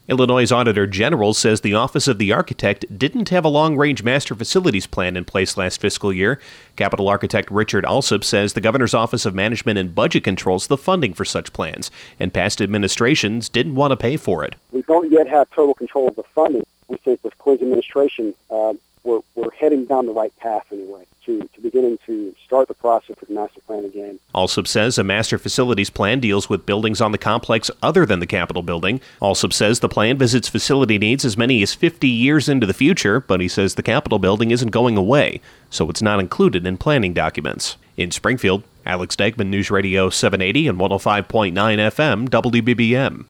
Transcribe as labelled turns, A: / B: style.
A: Illinois Auditor General says the Office of the Architect didn't have a long-range master facilities plan in place last fiscal year. Capitol Architect Richard Alsop says the Governor's Office of Management and Budget controls the funding for such plans, and past administrations didn't want to pay for it.
B: We don't yet have total control of the funding. We think with Quinn's administration, we're heading down the right path anyway, to beginning to start the process of the master plan again.
A: Alsop says a master facilities plan deals with buildings on the complex other than the Capitol building. Alsop says the plan visits facility needs as many as 50 years into the future, but he says the Capitol building isn't going away, so it's not included in planning documents. In Springfield, Alex Degman, News Radio 780 and 105.9 FM, WBBM.